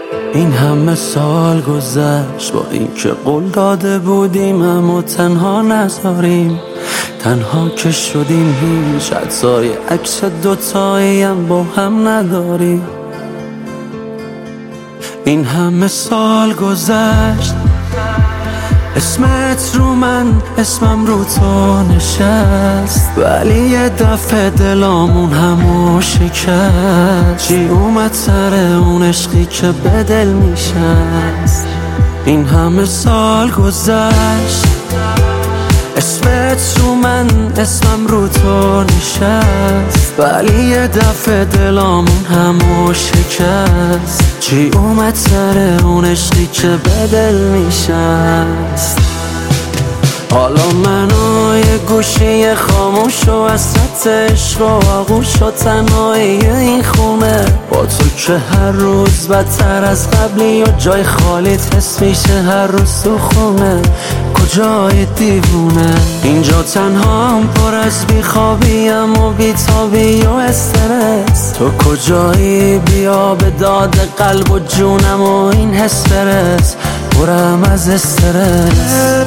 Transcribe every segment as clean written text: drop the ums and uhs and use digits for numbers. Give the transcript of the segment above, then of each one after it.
این همه سال گذشت با اینکه قول داده بودیم اما تنها نذاریم، تنها که شدیم هیچ عکسای عکس دوتایی هم با هم نداریم. این همه سال گذشت، اسمت رو من اسمم رو تو نشست، ولی یه دفعه دلامون همو شکست. چی اومد سر اون عشقی که به دل میشست؟ این همه سال گذشت، اسمت رو من اسمم رو تو نشست، ولی یه دفعه دلامون همو شکست. چی اومد سر اون عشقی که به دل میشست؟ حالا منو یه گوشی خاموش و وسط عشق و آغوش و تنهایی این خونه، با تو که هر روز بدتر از قبلی و جای خالیت حس میشه هر روز تو خونه. کجای دیوونه اینجا تنهام پر از بیخوابیم و بیتابی و استرس؟ تو کجایی؟ بیا به داد قلب و جونم و این حس برس، پرم از استرس.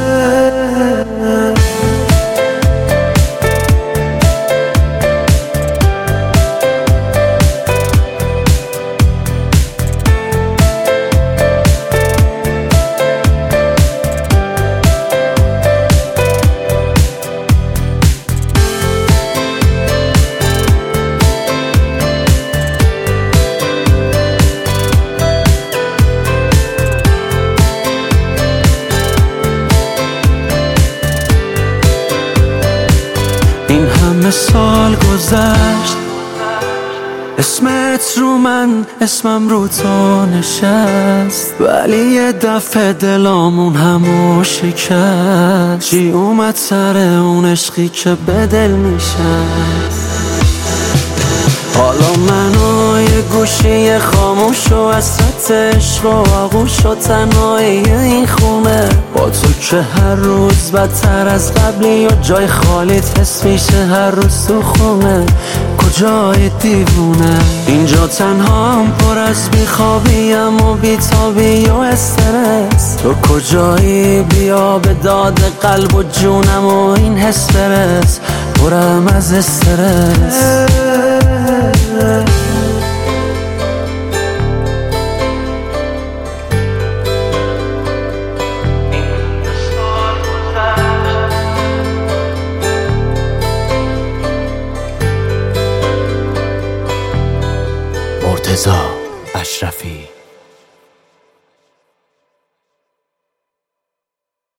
این همه سال گذشت، اسمت رو من اسمم رو تو نشست، ولی یه دفعه دلامون همو شکست. چی اومد سر اون عشقی که به دل میشست؟ حالا منو یه گوشی خاموش و وسط عشق و آغوش و تنهایی این خونه، با تو که هر روز بدتر از قبلی و جای خالیت حس میشه هر روز تو خونه. کجای دیوونه اینجا تنهام پر از بیخوابیم و بیتابی و استرس؟ تو کجایی؟ بیا به داد قلب و جونم و این حس برس، پرم از استرس. مرتضی اشرفی.